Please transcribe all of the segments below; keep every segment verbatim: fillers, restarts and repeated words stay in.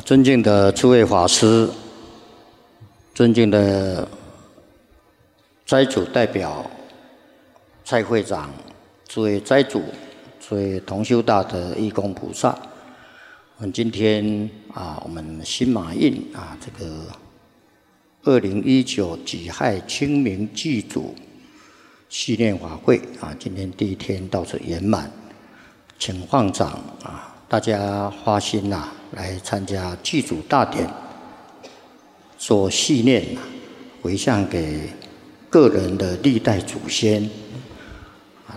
尊敬的诸位法师，尊敬的斋主代表蔡会长，诸位斋主，诸位同修大德义工菩萨，我们今天啊，我们新马印啊，这个二零一九己亥清明祭祖系列法会啊，今天第一天到此圆满，请放长啊，大家花心呐、啊，来参加祭祖大典，做系念，回向给个人的历代祖先，啊，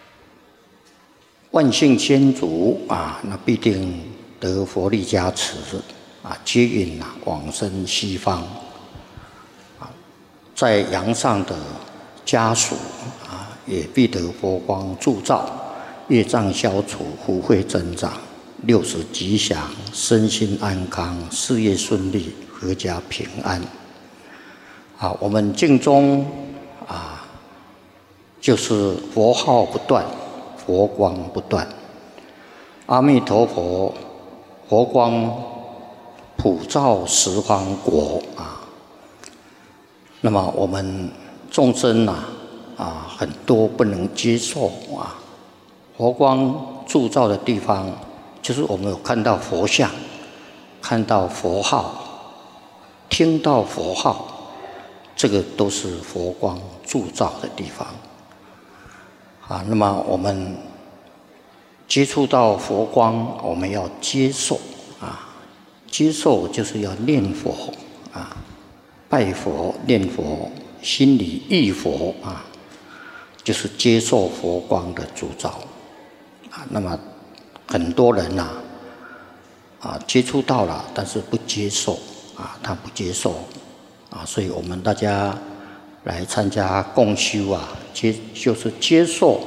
万幸先祖啊，那必定得佛力加持，啊，接引啊往生西方，啊，在阳上的家属啊，也必得佛光助照，业障消除，福慧增长，六十吉祥，身心安康，事业顺利，阖家平安。啊，我们净宗啊，就是佛号不断，佛光不断。阿弥陀佛，佛光普照十方国啊。那么我们众生呐，啊，很多不能接受啊。佛光铸造的地方，就是我们有看到佛像，看到佛号，听到佛号，这个都是佛光铸造的地方。啊，那么我们接触到佛光，我们要接受啊，接受就是要念佛啊，拜佛念佛，心里忆佛啊，就是接受佛光的铸造。啊，那么很多人呐、啊，啊接触到了，但是不接受啊，他不接受啊，所以我们大家来参加共修啊，接就是接受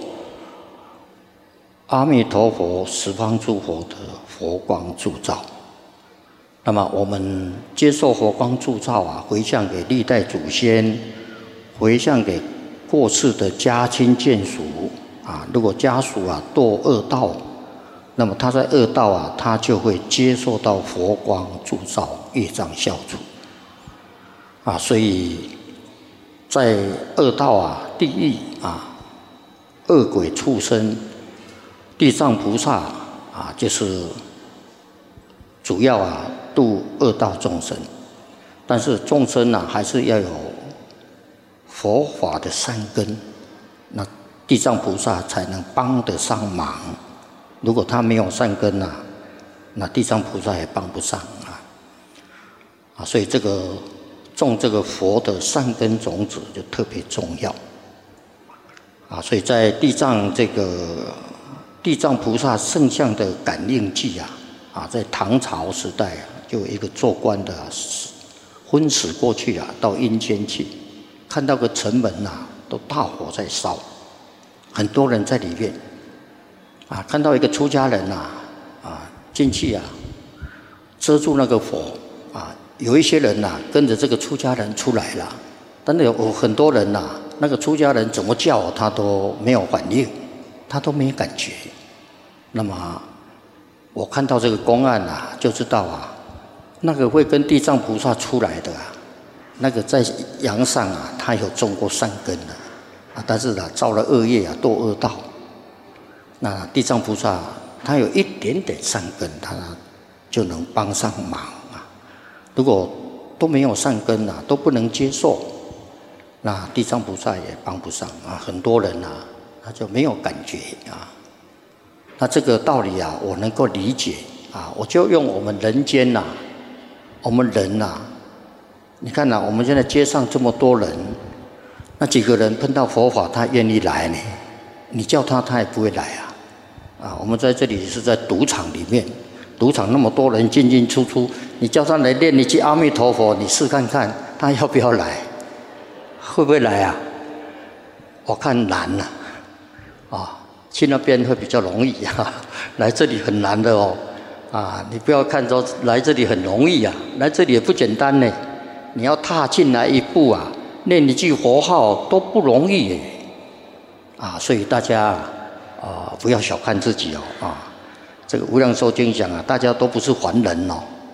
阿弥陀佛十方诸佛的佛光铸造。那么我们接受佛光铸造啊，回向给历代祖先，回向给过世的家亲眷属。啊，如果家属啊堕恶道，那么他在恶道啊，他就会接受到佛光铸造，业障消除。啊，所以在恶道啊、地狱啊、恶鬼畜生、地藏菩萨啊，就是主要啊度恶道众生。但是众生啊，还是要有佛法的善根。那地藏菩萨才能帮得上忙，如果他没有善根呐、啊，那地藏菩萨也帮不上啊。啊，所以这个种这个佛的善根种子就特别重要。啊，所以在地藏这个地藏菩萨圣像的感应记啊，啊，在唐朝时代啊，就有一个做官的、啊、昏死过去啊，到阴间去，看到个城门呐、啊，都大火在烧。很多人在里面，啊，看到一个出家人呐、啊，啊，进去啊，遮住那个火，啊，有一些人呐、啊，跟着这个出家人出来了，但是有很多人呐、啊，那个出家人怎么叫他都没有反应，他都没感觉。那么我看到这个公案啊，就知道啊，那个会跟地藏菩萨出来的啊，那个在阳上啊，他有种过善根的。啊，但是啊，造了恶业啊，堕恶道。那地藏菩萨他有一点点善根，他就能帮上忙啊。如果都没有善根啊，都不能接受，那地藏菩萨也帮不上啊。很多人啊，他就没有感觉啊。那这个道理啊，我能够理解啊。我就用我们人间呐、啊，我们人呐、啊，你看呐、啊，我们现在街上这么多人。那几个人碰到佛法，他愿意来呢？你叫他，他也不会来啊！啊，我们在这里是在赌场里面，赌场那么多人进进出出，你叫他来念一句阿弥陀佛，你试看看，他要不要来？会不会来啊？我看难呐、啊，啊，去那边会比较容易啊，来这里很难的哦，啊，你不要看着来这里很容易啊，来这里也不简单呢，你要踏进来一步啊。念一句佛号都不容易耶，啊，所以大家啊、呃、不要小看自己哦啊。这个无量寿经讲啊，大家都不是凡人哦，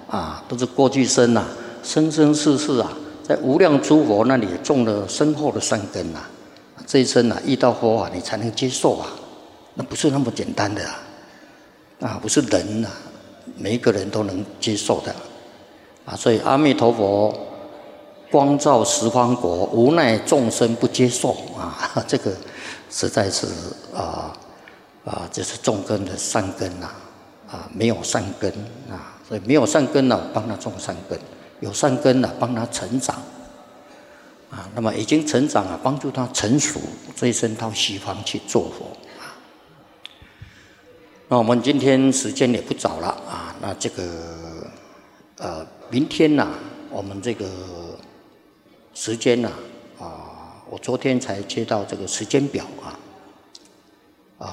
啊，都是过去生啊，生生世世啊，在无量诸佛那里种了深厚的善根啊，这一生啊遇到佛法你才能接受啊，那不是那么简单的啊，啊不是人啊，每一个人都能接受的啊，所以阿弥陀佛光照十方国，无奈众生不接受啊，这个实在是啊啊，这是种根的善根呐。啊，没有善根啊，所以没有善根呢，帮他种善根；有善根呢，帮他成长。啊，那么已经成长了，帮助他成熟，这一生到西方去做佛啊。那我们今天时间也不早了啊，那这个呃，明天呢、啊，我们这个时间呢、啊，啊，我昨天才接到这个时间表啊，啊。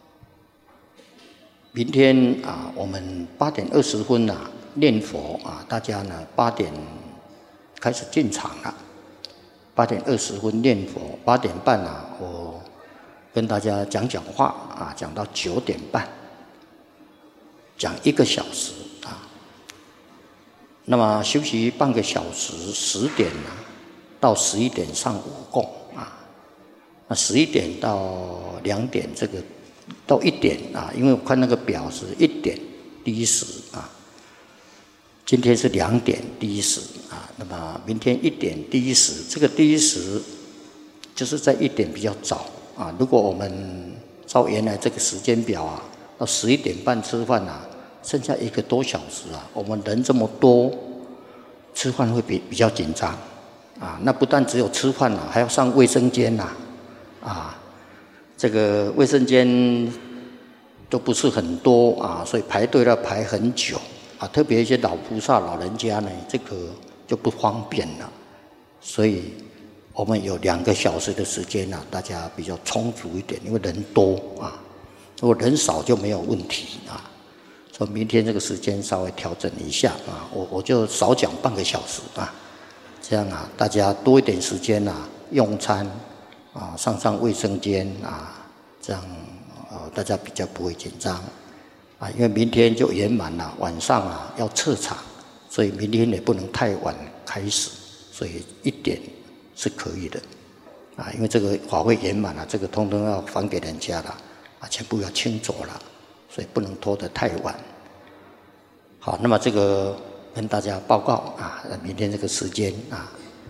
明天啊，我们八点二十分啊念佛啊，大家呢八点开始进场了。八点二十分念佛，八点半啊，我跟大家讲讲话啊，讲到九点半，讲一个小时啊。那么休息半个小时，十点啊到十一点上五供啊。那十一点到两点这个。到一点啊，因为我看那个表是一点第一时啊，今天是两点第一时啊，那么明天一点第一时，这个第一时就是在一点比较早啊。如果我们照原来这个时间表啊，到十一点半吃饭啊，剩下一个多小时啊，我们人这么多，吃饭会比比较紧张啊。那不但只有吃饭啊，还要上卫生间呐啊。这个卫生间都不是很多啊，所以排队要排很久啊。特别一些老菩萨、老人家呢，这个就不方便了。所以我们有两个小时的时间呢、啊，大家比较充足一点，因为人多啊。如果人少就没有问题啊。所以明天这个时间稍微调整一下啊，我我就少讲半个小时啊，这样啊，大家多一点时间啊，用餐。啊，上上卫生间啊，这样啊，大家比较不会紧张啊，因为明天就圆满了，晚上啊要撤场，所以明天也不能太晚开始，所以一点是可以的啊，因为这个法会圆满了，这个通通要还给人家了啊，全部要清走了，所以不能拖得太晚。好，那么这个跟大家报告啊，明天这个时间啊。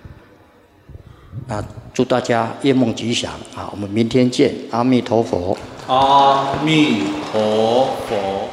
那祝大家夜梦吉祥啊！我们明天见，阿弥陀佛。 阿弥陀佛。